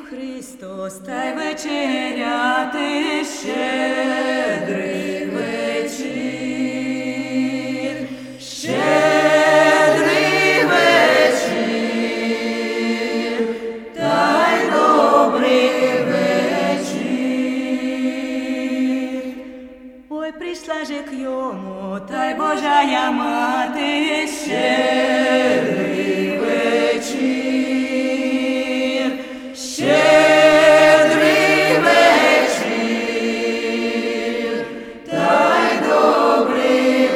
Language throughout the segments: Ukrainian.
Христос, та й вечеряти щедрий вечір, щедрий вечір, та й добрий вечір. Ой, прийшла же к йому, та й Божая мати, щедрий вечір, щедрий вечір, та й добрий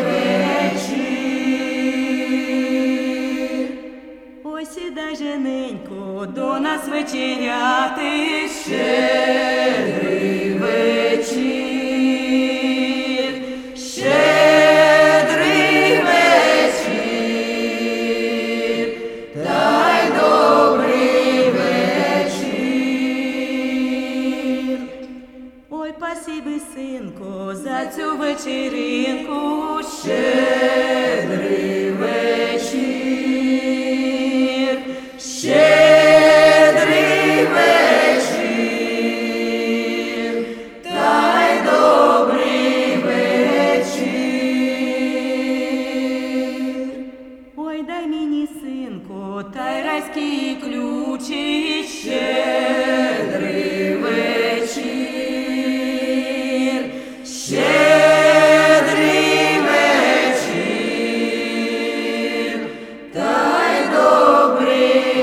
вечір. Ой, сідай жененько до нас вечеряти, щедрий вечір, щедрий вечір, та й добрий вечір. Ой, спасибі, синку, за цю вечеринку, щедрий вечір, щедрий вечір, та й добрий вечір. Ой, дай мені, синку, та й райські ключі, щедрий вечір, щедрий вечір, та й добрий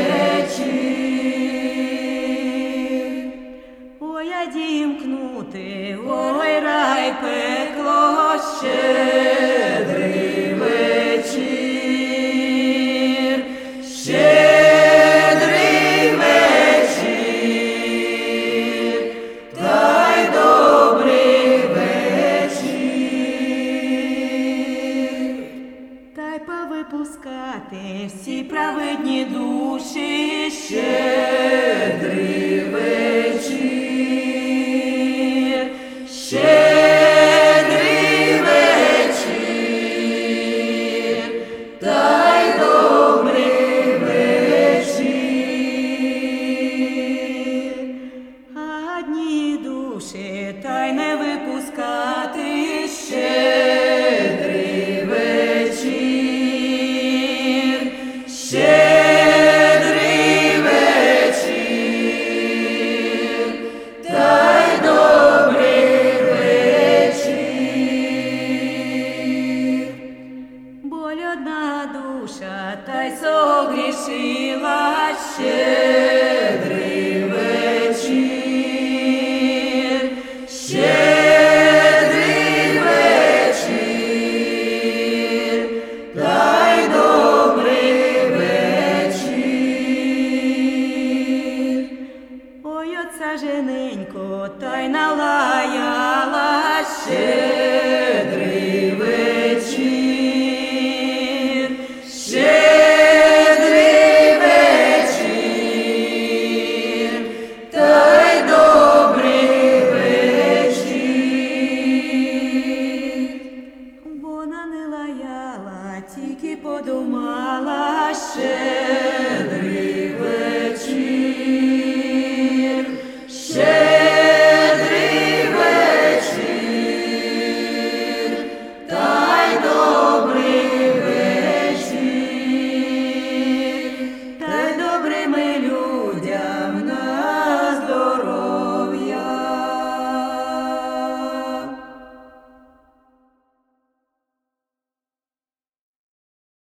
вечір. Ой, а дімкнути, ой, рай пекло, щедрий вечір, щедрий вечір, та й добрий вечір. Та й повипускати всі праведні душі, щедрий вечір, щедрий вечір, та й добрий вечір. А одні душі та й не випускати, щедрий вечір, щедрий вечір, та й добрий вечір. Боль одна душа та й согрішила, щедрий вечір, щедрий вечір, та й добрий вечір. Ой, оця жененько, та й налаяла, щедрий